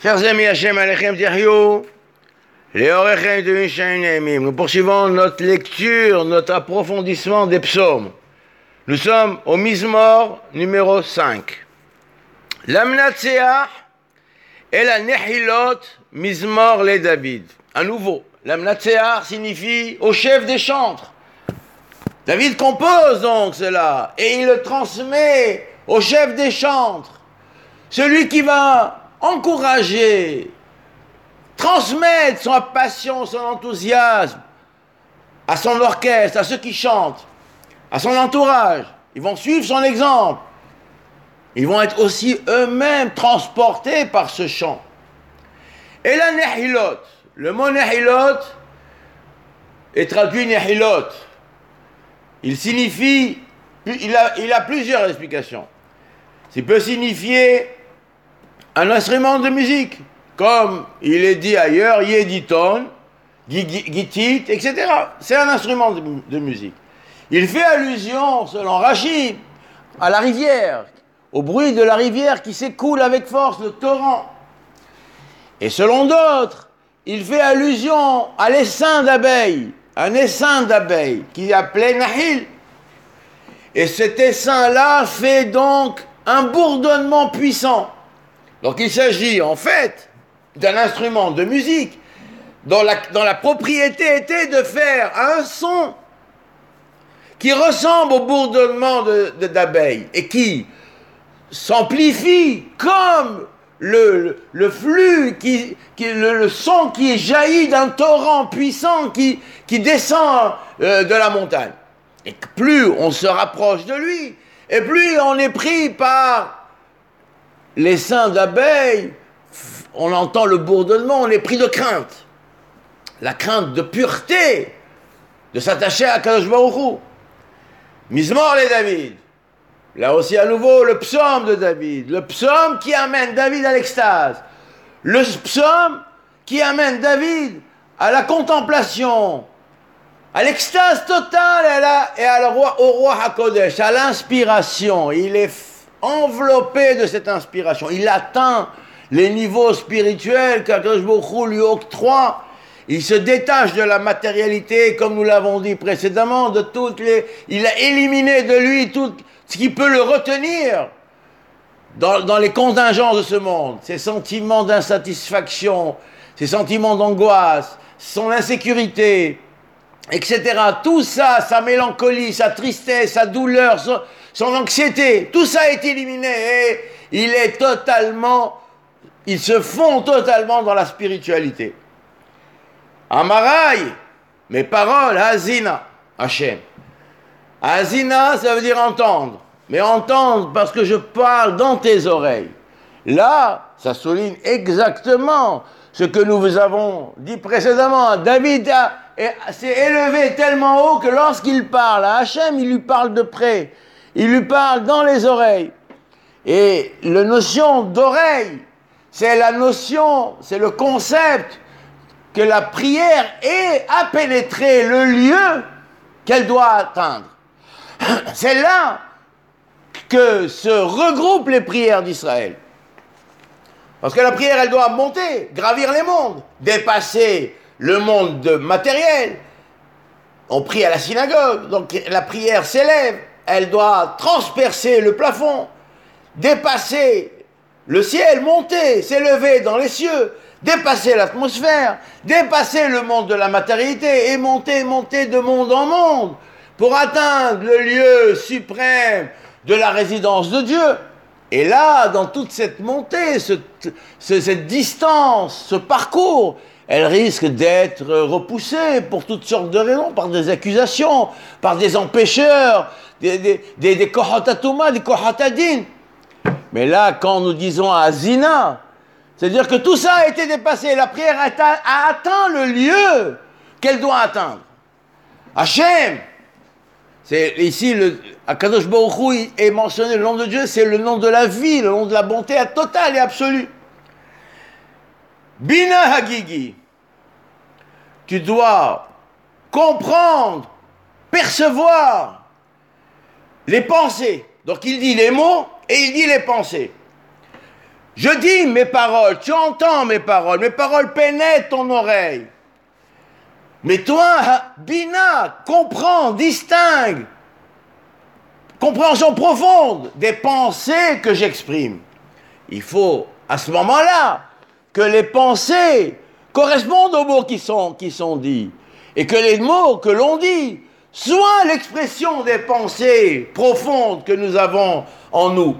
Chers amis, Hachem Alechem Tirhiou, les Orechem de Mishaïm Neemim, nous poursuivons notre lecture, notre approfondissement des psaumes. Nous sommes au Mizmor numéro 5. L'Amnatseah et la Nehilot Mizmor les David. À nouveau, l'Amnatseah signifie au chef des chantres. David compose donc cela et il le transmet au chef des chantres, celui qui va encourager, transmettre sa passion, son enthousiasme à son orchestre, à ceux qui chantent, à son entourage. Ils vont suivre son exemple. Ils vont être aussi eux-mêmes transportés par ce chant. Et la Nehilot, le mot Nehilot est traduit Nehilot. Il signifie, il a plusieurs explications. Il peut signifier un instrument de musique, comme il est dit ailleurs, Yediton, Gitit, etc. C'est un instrument de musique. Il fait allusion, selon Rashi, à la rivière, au bruit de la rivière qui s'écoule avec force, le torrent. Et selon d'autres, il fait allusion à l'essaim d'abeilles, un essaim d'abeilles qui est appelé Nahil. Et cet essaim-là fait donc un bourdonnement puissant. Donc il s'agit en fait d'un instrument de musique dont la propriété était de faire un son qui ressemble au bourdonnement d'abeilles et qui s'amplifie comme le flux, le son qui jaillit d'un torrent puissant qui descend de la montagne. Et plus on se rapproche de lui, et plus on est pris par l'essaim d'abeilles, on entend le bourdonnement, on est pris de crainte. La crainte de pureté, de s'attacher à Kadosh Baruch Hu. Mizmor les David. Là aussi à nouveau le psaume de David. Le psaume qui amène David à l'extase. Le psaume qui amène David à la contemplation, à l'extase totale au roi HaKodesh, à l'inspiration. Il est enveloppé de cette inspiration. Il atteint les niveaux spirituels qu'Akadosh Baruch Hu lui octroie. Il se détache de la matérialité, comme nous l'avons dit précédemment, il a éliminé de lui tout ce qui peut le retenir dans les contingences de ce monde. Ses sentiments d'insatisfaction, ses sentiments d'angoisse, son insécurité, etc. Tout ça, sa mélancolie, sa tristesse, sa douleur, son anxiété, tout ça est éliminé et il se fond totalement dans la spiritualité. Amarai, mes paroles, Hazina, Hachem. Hazina, ça veut dire entendre. Mais entendre parce que je parle dans tes oreilles. Là, ça souligne exactement ce que nous vous avons dit précédemment. David s'est élevé tellement haut que lorsqu'il parle à Hachem, il lui parle de près. Il lui parle dans les oreilles. Et la notion d'oreille, c'est le concept que la prière a pénétré le lieu qu'elle doit atteindre. C'est là que se regroupent les prières d'Israël. Parce que la prière, elle doit monter, gravir les mondes, dépasser le monde matériel. On prie à la synagogue, donc la prière s'élève, elle doit transpercer le plafond, dépasser le ciel, monter, s'élever dans les cieux, dépasser l'atmosphère, dépasser le monde de la matérialité et monter de monde en monde pour atteindre le lieu suprême de la résidence de Dieu. Et là, dans toute cette montée, cette distance, ce parcours, elle risque d'être repoussée pour toutes sortes de raisons, par des accusations, par des empêcheurs, des kohatatouma, des kohatadin. Mais là, quand nous disons Hazina, c'est-à-dire que tout ça a été dépassé. La prière a atteint le lieu qu'elle doit atteindre. Hachem, c'est ici, Akadosh Baruch Hu est mentionné, le nom de Dieu, c'est le nom de la vie, le nom de la bonté totale et absolue. Bina Hagigi, tu dois comprendre, percevoir les pensées. Donc il dit les mots et il dit les pensées. Je dis mes paroles, tu entends mes paroles pénètrent ton oreille. Mais toi, Bina, comprends, distingue, compréhension profonde des pensées que j'exprime. Il faut, à ce moment-là, que les pensées correspondent aux mots qui sont dits, et que les mots que l'on dit soient l'expression des pensées profondes que nous avons en nous.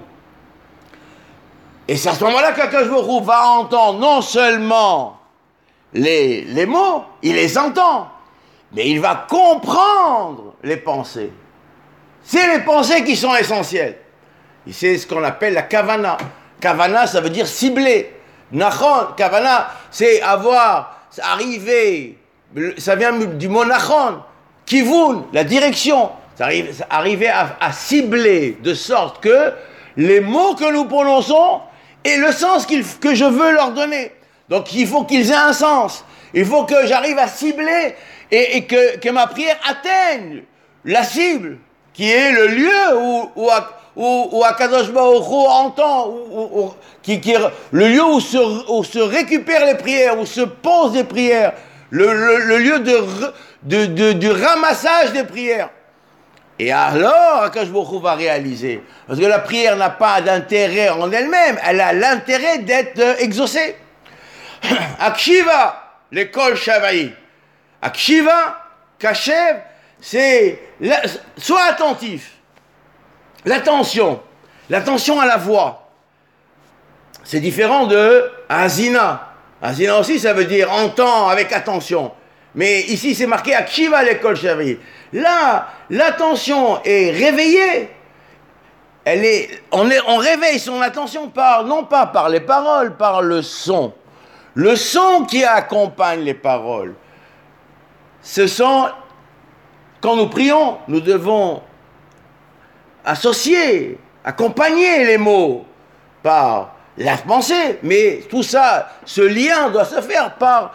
Et c'est à ce moment-là qu'Akadosh Baruch Hu va entendre non seulement les mots, il les entend, mais il va comprendre les pensées. C'est les pensées qui sont essentielles. Et c'est ce qu'on appelle la kavana. Kavana, ça veut dire cibler. Nachon, kavana, c'est arriver, ça vient du mot nachon, kivun, la direction. Arriver à cibler de sorte que les mots que nous prononçons aient le sens que je veux leur donner. Donc il faut qu'ils aient un sens. Il faut que j'arrive à cibler et que ma prière atteigne la cible, qui est le lieu où Akadosh Baruch Hu entend, le lieu où se récupèrent les prières, où se posent les prières, le lieu du ramassage des prières. Et alors, Akadosh Baruch Hu va réaliser, parce que la prière n'a pas d'intérêt en elle-même, elle a l'intérêt d'être exaucée. Akshiva, l'école Shavaï. Akshiva, Kashev, c'est sois attentif. L'attention à la voix. C'est différent de Azina. Azina aussi, ça veut dire entend avec attention. Mais ici, c'est marqué Akshiva, l'école Shavaï. Là, l'attention est réveillée. On réveille son attention non pas par les paroles, par le son. Le son qui accompagne les paroles. Ce sont, quand nous prions, nous devons associer, accompagner les mots par la pensée. Mais tout ça, ce lien doit se faire par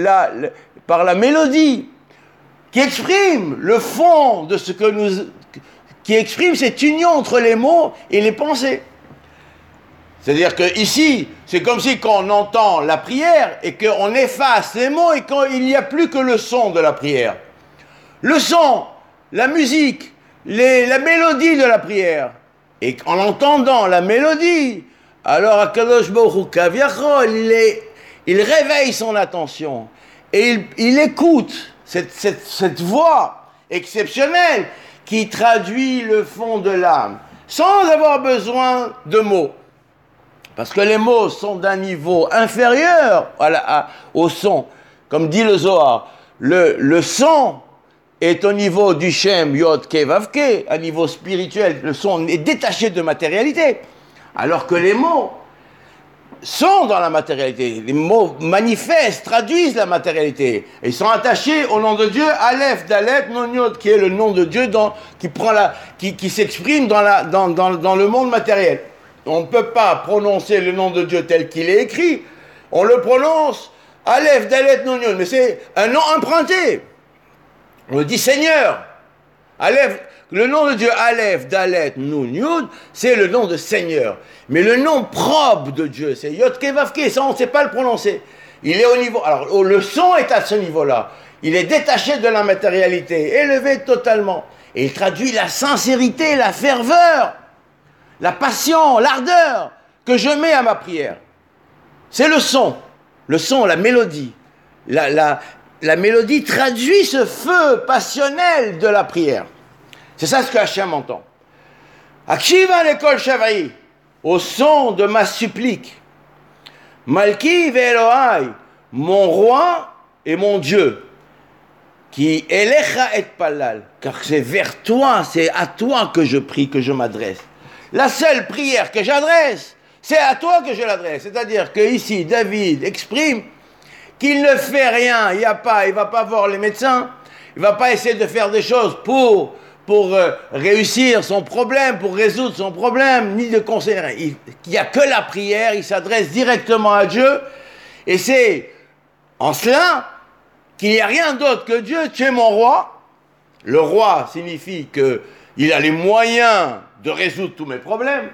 la mélodie qui exprime le fond de ce que qui exprime cette union entre les mots et les pensées. C'est-à-dire que ici, c'est comme si quand on entend la prière et qu'on efface les mots et qu'il n'y a plus que le son de la prière. Le son, la musique, la mélodie de la prière. Et en entendant la mélodie, alors Akadosh Baruch Hu Kaviachol, il réveille son attention et il écoute cette voix exceptionnelle qui traduit le fond de l'âme, sans avoir besoin de mots. Parce que les mots sont d'un niveau inférieur au son. Comme dit le Zohar, le son est au niveau du Shem, Yod, Ke, Vav, Ke, à niveau spirituel. Le son est détaché de matérialité. Alors que les mots sont dans la matérialité. Les mots manifestent, traduisent la matérialité. Et ils sont attachés au nom de Dieu, Aleph, Dalet, Non, Yod, qui est le nom de Dieu qui s'exprime dans le monde matériel. On ne peut pas prononcer le nom de Dieu tel qu'il est écrit. On le prononce Aleph, Dalet, Non, Yod. Mais c'est un nom emprunté. On le dit Seigneur. Aleph, le nom de Dieu, Aleph, Dalet, Nun, Yud, c'est le nom de Seigneur. Mais le nom propre de Dieu, c'est Yod, Ke, Vav, Ke. Ça, on ne sait pas le prononcer. Il est au niveau... Alors, le son est à ce niveau-là. Il est détaché de la matérialité, élevé totalement. Et il traduit la sincérité, la ferveur, la passion, l'ardeur que je mets à ma prière. C'est le son, la mélodie. La mélodie traduit ce feu passionnel de la prière. C'est ça ce que Hachem entend. Akshiva l'école Shavaï, au son de ma supplique. Malki ve'Elohai, mon roi et mon Dieu. Qui elecha et palal, car c'est vers toi, c'est à toi que je prie, que je m'adresse. La seule prière que j'adresse, c'est à toi que je l'adresse. C'est-à-dire que ici, David exprime qu'il ne fait rien, il ne va pas voir les médecins, il ne va pas essayer de faire des choses pour réussir son problème, pour résoudre son problème, ni de conseiller. Il n'y a que la prière, il s'adresse directement à Dieu, et c'est en cela qu'il n'y a rien d'autre que Dieu. Tu es mon roi. Le roi signifie qu'il a les moyens de résoudre tous mes problèmes.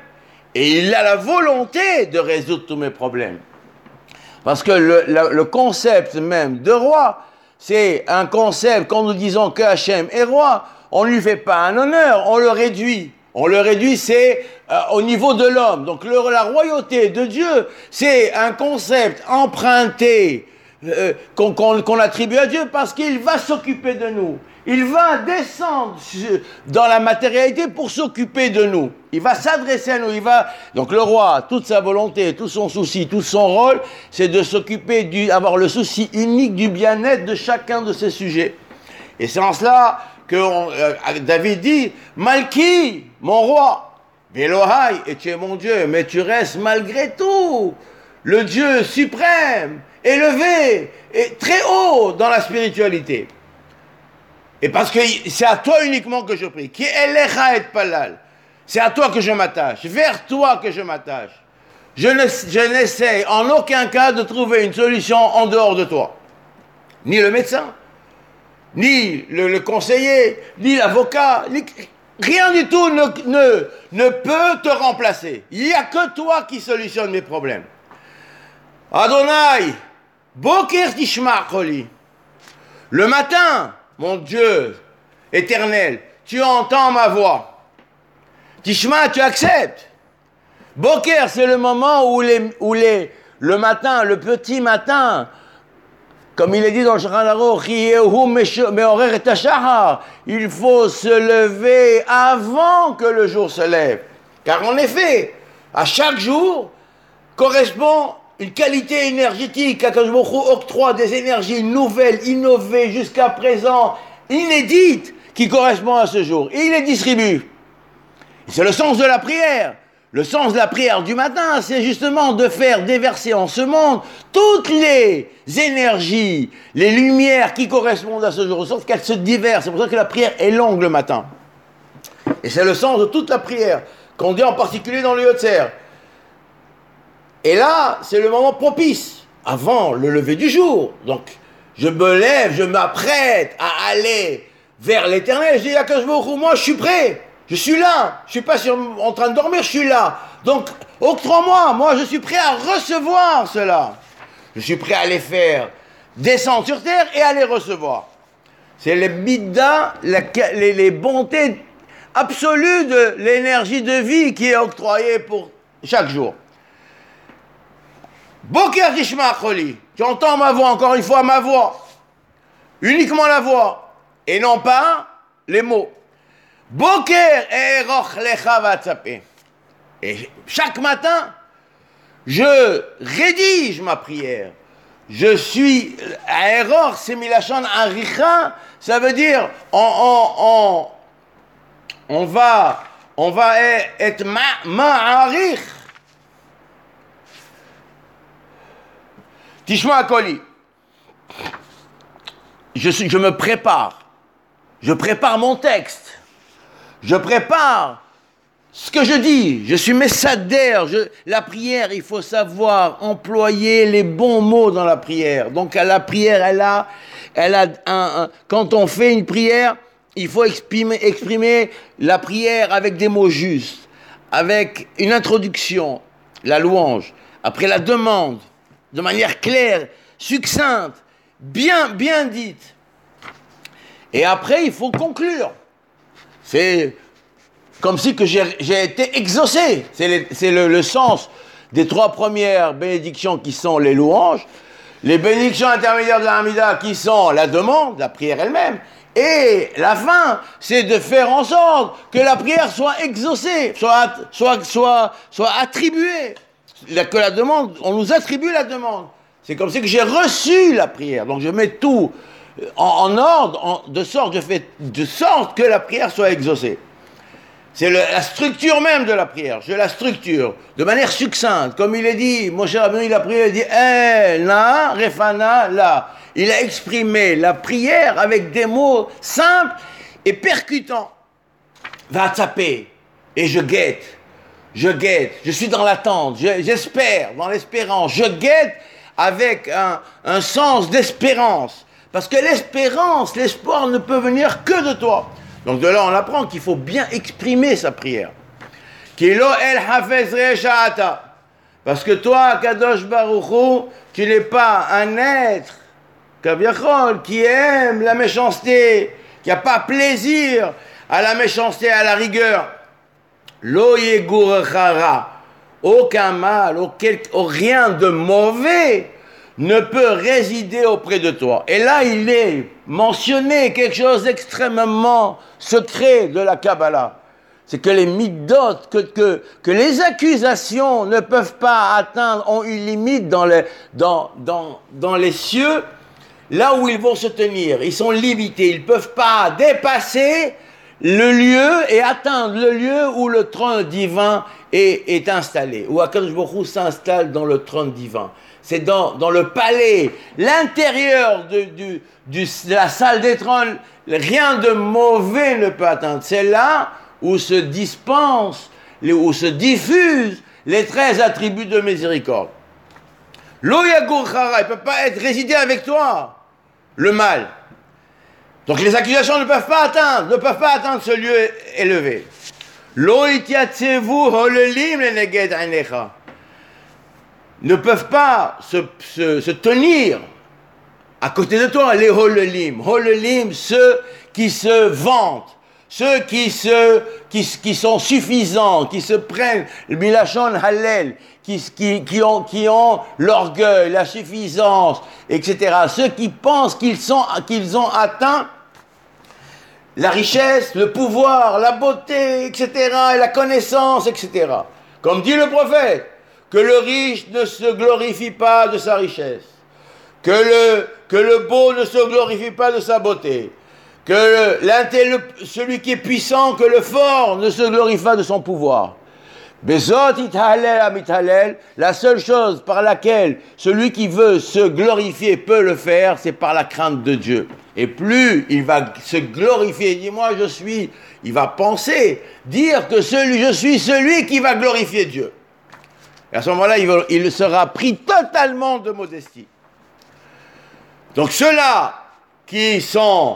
Et il a la volonté de résoudre tous mes problèmes. Parce que le concept même de roi, c'est un concept, quand nous disons que Hachem est roi, on ne lui fait pas un honneur, on le réduit. On le réduit, c'est au niveau de l'homme. Donc la royauté de Dieu, c'est un concept emprunté, qu'on attribue à Dieu parce qu'il va s'occuper de nous. Il va descendre dans la matérialité pour s'occuper de nous. Il va s'adresser à nous. Donc le roi, toute sa volonté, tout son souci, tout son rôle, c'est de s'occuper, avoir le souci unique du bien-être de chacun de ses sujets. Et c'est en cela que David dit, Malki, mon roi, Vélohai, et tu es mon Dieu, mais tu restes malgré tout le Dieu suprême, élevé, et très haut dans la spiritualité. Et parce que c'est à toi uniquement que je prie. Qui elecha et palal. C'est à toi que je m'attache, vers toi que je m'attache. Je n'essaie en aucun cas de trouver une solution en dehors de toi. Ni le médecin, ni le conseiller, ni l'avocat, rien du tout ne peut te remplacer. Il n'y a que toi qui solutionne mes problèmes. Adonai, Boker Tishma Choli. Le matin, mon Dieu éternel, tu entends ma voix. Tishma, tu acceptes. Boker, c'est le moment où le matin, le petit matin, comme il est dit dans le Shulchan Aruch, il faut se lever avant que le jour se lève. Car en effet, à chaque jour correspond une qualité énergétique. Akadosh Baruch Hu octroie des énergies nouvelles, innovées, jusqu'à présent, inédites, qui correspondent à ce jour. Et il les distribue. Et c'est le sens de la prière. Le sens de la prière du matin, c'est justement de faire déverser en ce monde toutes les énergies, les lumières qui correspondent à ce jour, de sorte qu'elles se diversent. C'est pour ça que la prière est longue le matin. Et c'est le sens de toute la prière, qu'on dit en particulier dans le Yotzer. Et là, c'est le moment propice, avant le lever du jour. Donc, je me lève, je m'apprête à aller vers l'éternel. Je dis à Akadosh Baruch Hu, moi je suis prêt. Je suis là, je ne suis pas en train de dormir, je suis là. Donc, octroie-moi, moi je suis prêt à recevoir cela. Je suis prêt à les faire descendre sur terre et à les recevoir. C'est les middas, les bontés absolues de l'énergie de vie qui est octroyée pour chaque jour. Boker Tishma Choli, tu entends ma voix, encore une fois ma voix. Uniquement la voix, et non pas les mots. Boker eroch lecha vatzapé. Et chaque matin, je rédige ma prière. Je suis eroch, c'est milachon aricha, ça veut dire on va être ma'arich. Tishma Koli. Je me prépare. Je prépare mon texte. Je prépare ce que je dis. Je suis messader. La prière, il faut savoir employer les bons mots dans la prière. Donc la prière, elle a quand on fait une prière, il faut exprimer la prière avec des mots justes, avec une introduction, la louange, après la demande, de manière claire, succincte, bien dite. Et après, il faut conclure. C'est comme si que j'ai été exaucé. C'est le sens des trois premières bénédictions qui sont les louanges, les bénédictions intermédiaires de la Hamida qui sont la demande, la prière elle-même, et la fin, c'est de faire en sorte que la prière soit exaucée, soit attribuée. Que la demande, on nous attribue la demande. C'est comme si que j'ai reçu la prière. Donc je mets tout en ordre, de sorte que la prière soit exaucée. C'est la structure même de la prière. Je la structure de manière succincte. Comme il est dit, Moshe Rabbeinu, il a prié, il a dit na, refana, la. Il a exprimé la prière avec des mots simples et percutants. Va taper. Et je guette, je suis dans l'attente, j'espère, dans l'espérance. Je guette avec un sens d'espérance. Parce que l'espérance, l'espoir ne peut venir que de toi. Donc de là, on apprend qu'il faut bien exprimer sa prière. Kilo el hafez re'sha'ata. Parce que toi, Kadosh Baruch Hu, tu n'es pas un être, Kaviachol, qui aime la méchanceté, qui n'a pas plaisir à la méchanceté, à la rigueur. Lo yegur chara. Aucun mal, rien de mauvais ne peut résider auprès de toi. Et là, il est mentionné quelque chose d'extrêmement secret de la Kabbalah. C'est que les middot, que les accusations ne peuvent pas atteindre, ont une limite dans les cieux, là où ils vont se tenir. Ils sont limités, ils ne peuvent pas dépasser le lieu et atteindre le lieu où le trône divin est installé, où Akadosh Baruch Hu s'installe dans le trône divin. C'est dans le palais, l'intérieur de la salle des trônes, rien de mauvais ne peut atteindre. C'est là où se dispensent, où se diffusent les 13 attributs de miséricorde. Lo yagur chara, il ne peut pas être résidé avec toi, le mal. Donc les accusations ne peuvent pas atteindre ce lieu élevé. Lo itiatzevu holelim leneged ainecha. Ne peuvent pas se tenir à côté de toi, les holelim. Holelim, ceux qui se vantent, ceux qui sont suffisants, qui se prennent le milachon halel, qui ont l'orgueil, la suffisance, etc. Ceux qui pensent qu'ils ont atteint la richesse, le pouvoir, la beauté, etc., et la connaissance, etc. Comme dit le prophète, que le riche ne se glorifie pas de sa richesse, que le beau ne se glorifie pas de sa beauté, que celui qui est puissant, que le fort ne se glorifie pas de son pouvoir. Bezot ithalel amithalel, la seule chose par laquelle celui qui veut se glorifier peut le faire, c'est par la crainte de Dieu. Et plus il va se glorifier, dis-moi il va penser, dire que je suis celui qui va glorifier Dieu. Et à ce moment-là, il sera pris totalement de modestie. Donc ceux-là qui sont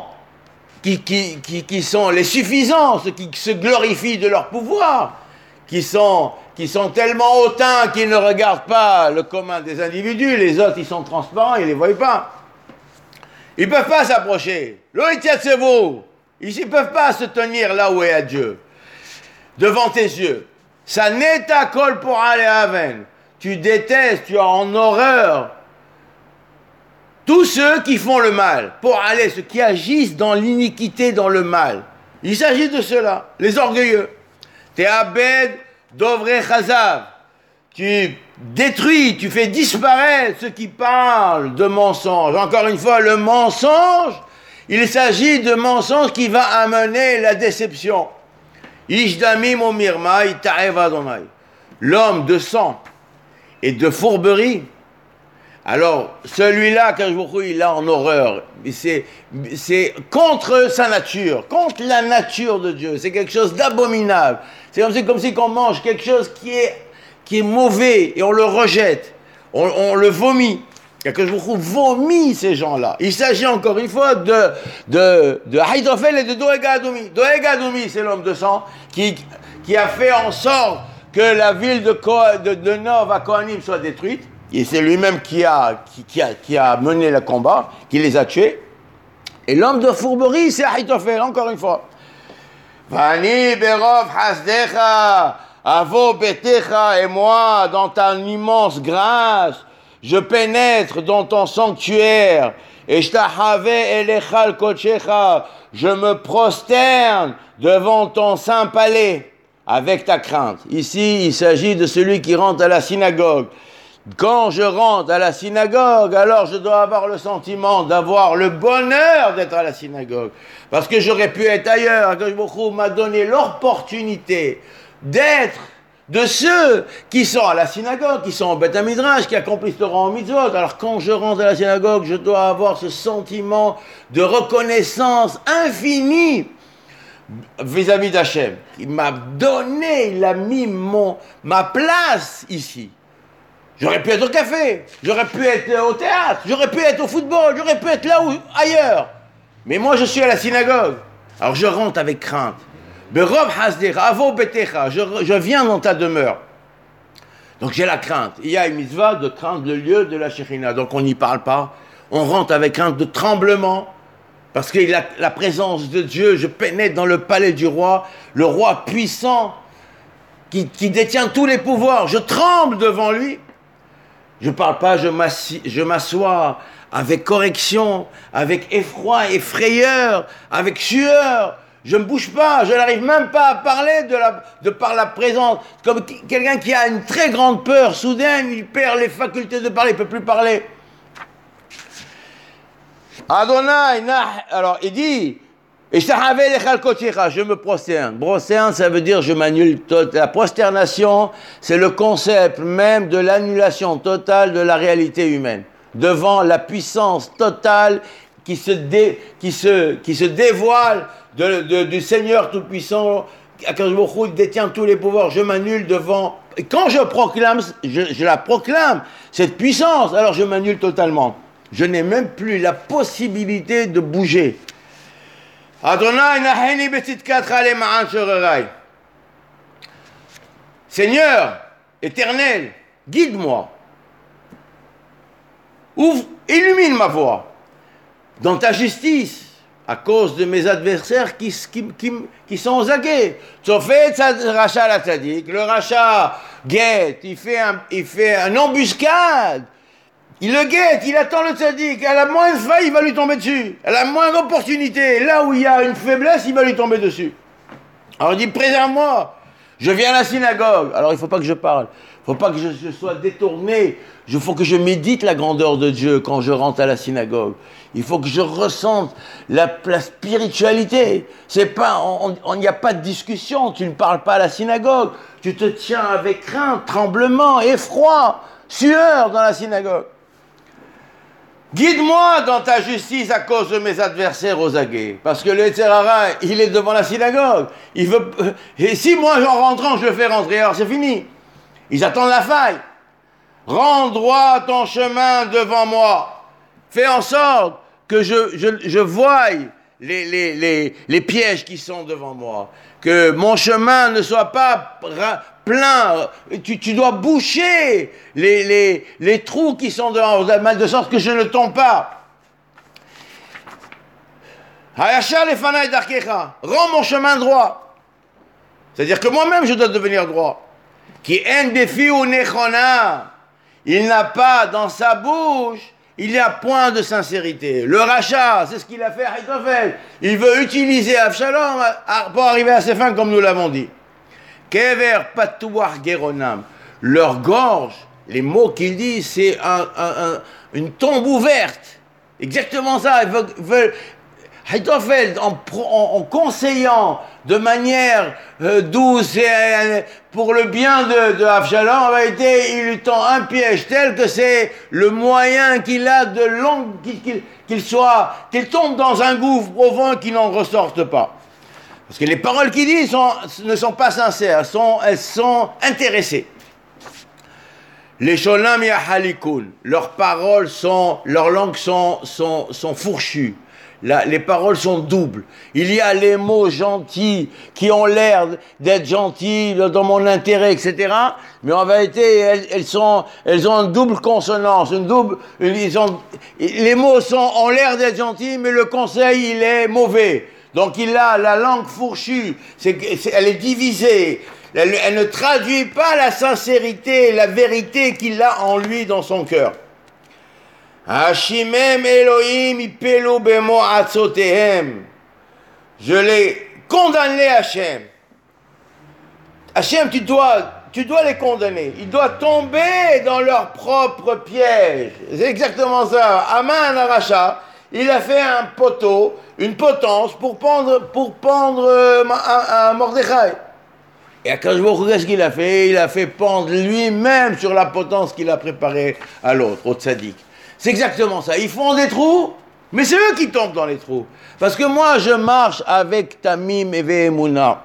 les suffisants, ceux qui se glorifient de leur pouvoir, qui sont tellement hautains qu'ils ne regardent pas le commun des individus, les autres ils sont transparents, ils ne les voient pas. Ils ne peuvent pas s'approcher. Ils ne peuvent pas se tenir là où est Dieu, devant tes yeux. Ça n'est ta kol pour aller aven. Tu détestes, tu as en horreur tous ceux qui font le mal, pour aller, ceux qui agissent dans l'iniquité, dans le mal. Il s'agit de ceux-là, les orgueilleux. Te'abed dovre chazav. Tu détruis, tu fais disparaître ceux qui parlent de mensonges. Encore une fois, le mensonge, il s'agit de mensonge qui va amener la déception. Ishdamim o mirma ita'ev Adonai. L'homme de sang et de fourberie, alors celui-là, quand il a en horreur, c'est contre sa nature, contre la nature de Dieu. C'est quelque chose d'abominable. C'est comme si on mange quelque chose qui est mauvais et on le rejette, on le vomit. Que je vous vomit ces gens-là. Il s'agit encore une fois de Haïtofel et de Doeg Adoumi. Doeg Adoumi, c'est l'homme de sang qui a fait en sorte que la ville de Nov à Kohanim soit détruite. Et c'est lui-même qui a mené le combat, qui les a tués. Et l'homme de fourberie, c'est Haïtofel, encore une fois. Vani berov hasdecha, avo betecha, et moi, dans ta immense grâce, je pénètre dans ton sanctuaire, et je me prosterne devant ton saint palais, avec ta crainte. Ici, il s'agit de celui qui rentre à la synagogue. Quand je rentre à la synagogue, alors je dois avoir le sentiment d'avoir le bonheur d'être à la synagogue. Parce que j'aurais pu être ailleurs. Akadosh Baruch Hu m'a donné l'opportunité d'être de ceux qui sont à la synagogue, qui sont au Beth Midrash, qui accomplissent le rang mitzvot. Alors quand je rentre à la synagogue, je dois avoir ce sentiment de reconnaissance infinie vis-à-vis d'Hachem. Il m'a donné, il a mis ma place ici. J'aurais pu être au café, j'aurais pu être au théâtre, j'aurais pu être au football, j'aurais pu être là ou ailleurs. Mais moi je suis à la synagogue. Alors je rentre avec crainte. Berov hasdecha, avo betecha, je viens dans ta demeure. Donc j'ai la crainte. Il y a une mitzvah de craindre le lieu de la Shekhinah. Donc on n'y parle pas. On rentre avec crainte de tremblement. Parce que la présence de Dieu, je pénètre dans le palais du roi, le roi puissant qui détient tous les pouvoirs. Je tremble devant lui. Je ne parle pas, je m'assois avec correction, avec effroi et frayeur, avec sueur. Je ne bouge pas, je n'arrive même pas à parler de par la présence. Comme quelqu'un qui a une très grande peur, soudain, il perd les facultés de parler, il ne peut plus parler. Adonai, alors il dit, je me prosterne. Prosterne, ça veut dire je m'annule. La prosternation, c'est le concept même de l'annulation totale de la réalité humaine. Devant la puissance totale qui se dévoile du Seigneur Tout-Puissant, Akadosh Baruch Hu détient tous les pouvoirs, je m'annule devant. Et quand je proclame, je la proclame, cette puissance, alors je m'annule totalement. Je n'ai même plus la possibilité de bouger. Adonai naheni betzidkatcha lema'an shorerai. Seigneur, éternel, guide-moi. Ouvre, illumine ma voie dans ta justice, à cause de mes adversaires qui sont aux aguets. Le rachat guette, il fait une embuscade. Il le guette, il attend le tzaddik. À la moindre faille, il va lui tomber dessus. À la moindre opportunité, là où il y a une faiblesse, il va lui tomber dessus. Alors il dit, préserve-moi. Je viens à la synagogue. Alors il ne faut pas que je parle. Il ne faut pas que je sois détourné. Il faut que je médite la grandeur de Dieu quand je rentre à la synagogue. Il faut que je ressente la spiritualité. C'est pas, il n'y a pas de discussion. Tu ne parles pas à la synagogue. Tu te tiens avec crainte, tremblement, effroi, sueur dans la synagogue. Guide-moi dans ta justice à cause de mes adversaires aux aguets. Parce que le Yetzer Hara, il est devant la synagogue. Et si moi, en rentrant, je le fais rentrer, alors c'est fini. Ils attendent la faille. Rends droit ton chemin devant moi. Fais en sorte que je voie les pièges qui sont devant moi. Que mon chemin ne soit pas plein. Tu dois boucher les trous qui sont devant moi, de sorte que je ne tombe pas. Hayashar lefanai darkecha. Rends mon chemin droit. C'est-à-dire que moi-même, je dois devenir droit. Ki en befi ou nechona. Il n'a pas dans sa bouche, il n'y a point de sincérité. Le rachat, c'est ce qu'il a fait à Ahitophel. Il veut utiliser Avshalom pour arriver à ses fins, comme nous l'avons dit. Kever patouach geronam. Leur gorge, les mots qu'il dit, c'est une tombe ouverte. Exactement ça. Ils veulent Ahitophel, en conseillant de manière douce et pour le bien de Avshalom, en réalité, il lui tend un piège tel que c'est le moyen qu'il a de qu'il tombe dans un gouffre profond qui n'en ressorte pas. Parce que les paroles qu'il dit ne sont pas sincères, elles sont intéressées. Les Sholam Yahalikun, leurs langues sont fourchues. Les paroles sont doubles. Il y a les mots gentils qui ont l'air d'être gentils dans mon intérêt, etc. Mais en vérité, elles ont une double consonance, les mots ont l'air d'être gentils, mais le conseil, il est mauvais. Donc il a la langue fourchue, elle est divisée. Elle ne traduit pas la sincérité, la vérité qu'il a en lui, dans son cœur. Hashimem Elohim ipelu bemo atzotehem. Je l'ai condamné, Hachem. Hachem, tu dois les condamner. Ils doivent tomber dans leur propre piège. C'est exactement ça. Aman Aracha, il a fait un poteau, une potence pour pendre un Mordechai. Et Akadosh Baruch Hu, qu'est-ce qu'il a fait? Il a fait pendre lui-même sur la potence qu'il a préparée à l'autre, au tzaddik. C'est exactement ça. Ils font des trous, mais c'est eux qui tombent dans les trous. Parce que moi, je marche avec Tamim et Ve'emunah,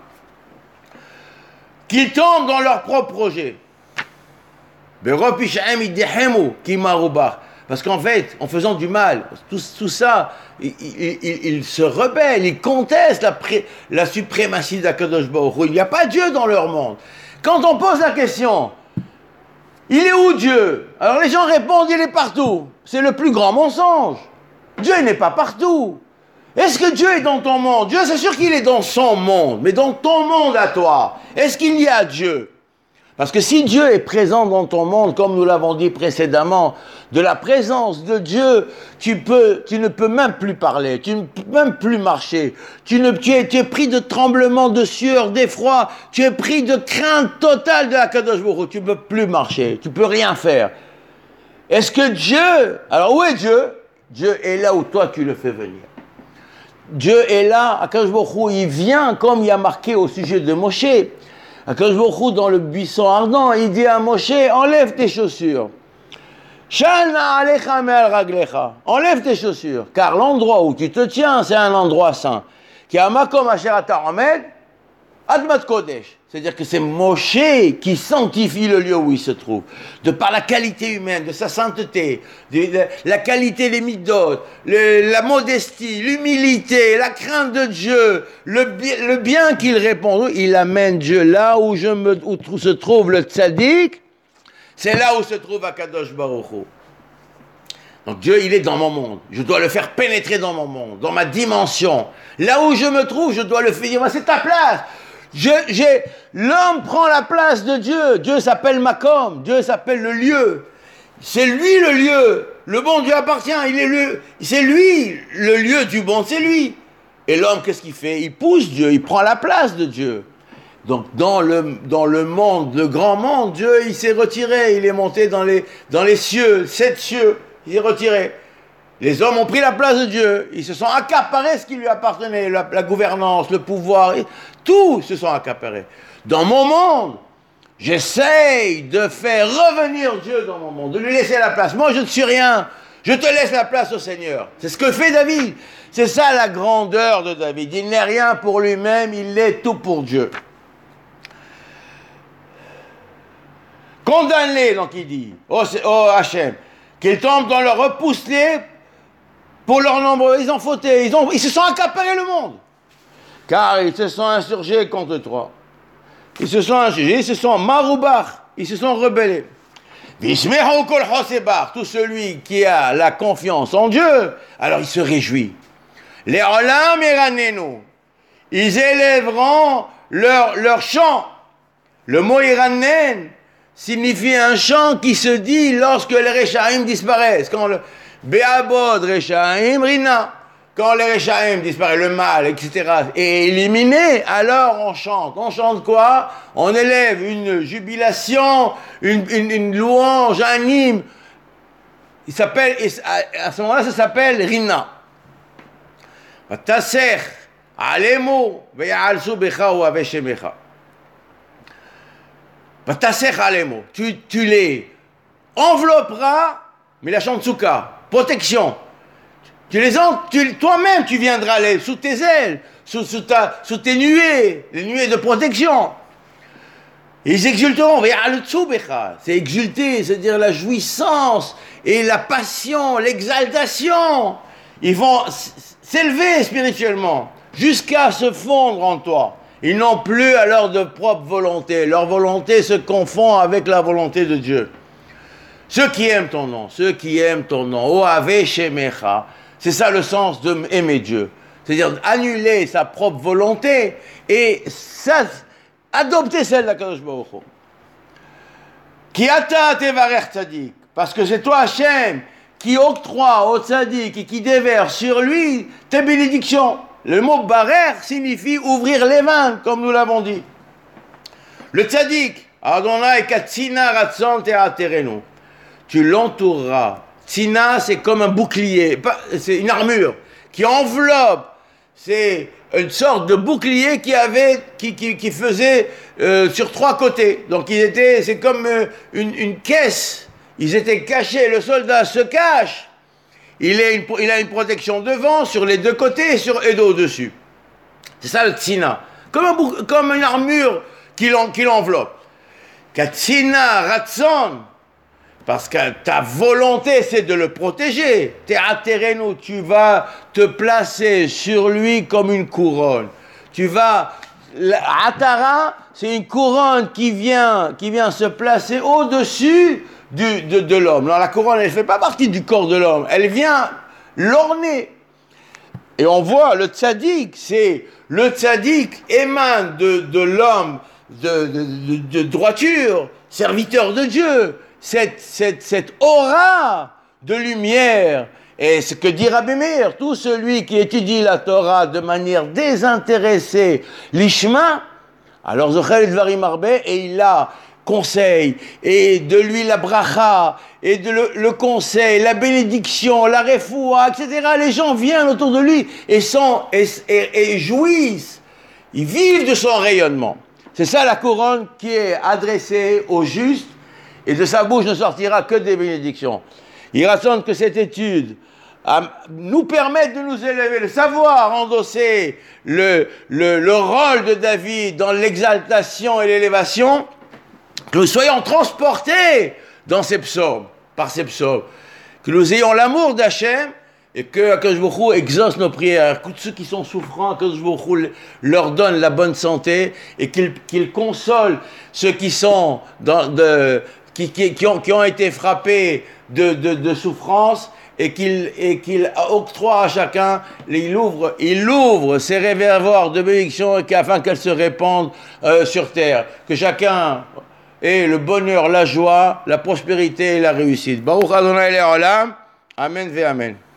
qui tombent dans leur propre projet. Parce qu'en fait, en faisant du mal, tout ça, ils se rebellent, ils contestent la suprématie d'Akadosh Baruch Hu. Il n'y a pas Dieu dans leur monde. Quand on pose la question, il est où Dieu? Alors les gens répondent, il est partout. C'est le plus grand mensonge. Dieu n'est pas partout. Est-ce que Dieu est dans ton monde? Dieu, c'est sûr qu'il est dans son monde, mais dans ton monde à toi, est-ce qu'il y a Dieu? Parce que si Dieu est présent dans ton monde, comme nous l'avons dit précédemment, de la présence de Dieu, tu ne peux même plus parler, tu ne peux même plus marcher, tu es pris de tremblements, de sueur, d'effroi, tu es pris de crainte totale de la Kadosh Baruch Hu, tu ne peux plus marcher, tu ne peux rien faire. Est-ce que Dieu, alors où est Dieu? Dieu est là où toi tu le fais venir. Dieu est là, Akadosh Baruch Hu, il vient comme il y a marqué au sujet de Moshe. Akadosh Baruch Hu, dans le buisson ardent, il dit à Moshe, enlève tes chaussures. Shalna alecha me'al raglecha. Enlève tes chaussures, car l'endroit où tu te tiens, c'est un endroit saint. Qui a makom asher ata omed, admat kodesh. C'est-à-dire que c'est Moshe qui sanctifie le lieu où il se trouve. De par la qualité humaine, de sa sainteté, de la qualité des midot, la modestie, l'humilité, la crainte de Dieu, le bien qu'il répond. Il amène Dieu là où se trouve le tzaddik, c'est là où se trouve Akadosh Baruch Hu. Donc Dieu, il est dans mon monde. Je dois le faire pénétrer dans mon monde, dans ma dimension. Là où je me trouve, je dois le faire dire, c'est ta place. L'homme prend la place de Dieu. Dieu s'appelle Makom. Dieu s'appelle le lieu. C'est lui le lieu. Le bon Dieu appartient. C'est lui le lieu du bon. C'est lui. Et l'homme, qu'est-ce qu'il fait? Il pousse Dieu. Il prend la place de Dieu. Donc dans le monde, le grand monde, Dieu, il s'est retiré. Il est monté dans les cieux, 7 cieux. Il est retiré. Les hommes ont pris la place de Dieu. Ils se sont accaparés ce qui lui appartenait, la gouvernance, le pouvoir. Tout se sont accaparés. Dans mon monde, j'essaye de faire revenir Dieu dans mon monde, de lui laisser la place. Moi, je ne suis rien. Je te laisse la place au Seigneur. C'est ce que fait David. C'est ça la grandeur de David. Il n'est rien pour lui-même, il est tout pour Dieu. Condamne-les, donc il dit, oh Hachem, qu'ils tombent dans leur repousse-les pour leur nombre. Ils ont fauté, ils se sont accaparés le monde. Car ils se sont insurgés contre toi. Ils se sont insurgés, ils se sont maroubar, ils se sont rebellés. Vishmehu kol chosebar, tout celui qui a la confiance en Dieu, alors il se réjouit. Les olam iranenu, ils élèveront leur chant. Le mot iranen signifie un chant qui se dit lorsque les Rechaim disparaissent. Quand le Be'abod Rechaim Rina, quand les Rechaim disparaissent, le mal, etc., est éliminé, alors on chante. On chante quoi? On élève une jubilation, une louange, un hymne. À ce moment-là, ça s'appelle Rina. Taser alemu ve'yalsu becha ou aveshemecha. Tu les envelopperas, mais la chantsuka, protection. Toi-même, tu viendras sous tes ailes, sous tes nuées, les nuées de protection. Ils exulteront. C'est exulter, c'est-à-dire la jouissance et la passion, l'exaltation. Ils vont s'élever spirituellement jusqu'à se fondre en toi. Ils n'ont plus alors de propre volonté. Leur volonté se confond avec la volonté de Dieu. Ceux qui aiment ton nom, Oave Shemecha, c'est ça le sens de aimer Dieu. C'est-à-dire annuler sa propre volonté et adopter celle d'Akadosh Baruch Hu. Ki ata tevarech tzadik, parce que c'est toi Hachem qui octroie au tzadik et qui déverse sur lui tes bénédictions. Le mot barer signifie ouvrir les vannes, comme nous l'avons dit. Le tzaddik, Adonai katsina ratzon te'aterenu. Tu l'entoureras. Tzina, c'est comme un bouclier, c'est une armure qui enveloppe. C'est une sorte de bouclier qui faisait sur 3 côtés. Donc c'est comme une caisse. Ils étaient cachés. Le soldat se cache. Il a une protection devant, sur les 2 côtés et au-dessus. C'est ça le tzina. Comme une armure qui l'enveloppe. Katsina ratzon. parce que ta volonté, c'est de le protéger. Te'aterenu, tu vas te placer sur lui comme une couronne. Tu vas... Atara, c'est une couronne qui vient se placer au-dessus de l'homme. Alors la couronne, elle ne fait pas partie du corps de l'homme. Elle vient l'orner. Et on voit le tzaddik, le tzaddik émane de l'homme de droiture, serviteur de Dieu, cette aura de lumière. Et ce que dit Rabbi Meir, tout celui qui étudie la Torah de manière désintéressée, l'ishma, alors zochel dvarim harbe, et il a conseil, et de lui la bracha, et le conseil, la bénédiction, la refoua, etc. Les gens viennent autour de lui et jouissent, ils vivent de son rayonnement. C'est ça la couronne qui est adressée aux justes, et de sa bouche ne sortira que des bénédictions. Il raconte que cette étude nous permette de nous élever, de savoir endosser le rôle de David dans l'exaltation et l'élévation, que nous soyons transportés dans ces psaumes, par ces psaumes, que nous ayons l'amour d'Hachem et que Akadosh Baruch Hu exauce nos prières, que ceux qui sont souffrants, Akadosh Baruch Hu leur donne la bonne santé et qu'il console ceux qui sont qui ont été frappés de souffrance et qu'il octroie à chacun, il ouvre ses réservoirs de bénédiction afin qu'elles se répandent sur terre, que chacun ait le bonheur, la joie, la prospérité et la réussite. Baruch Adonai Le'olam, Amen ve Amen.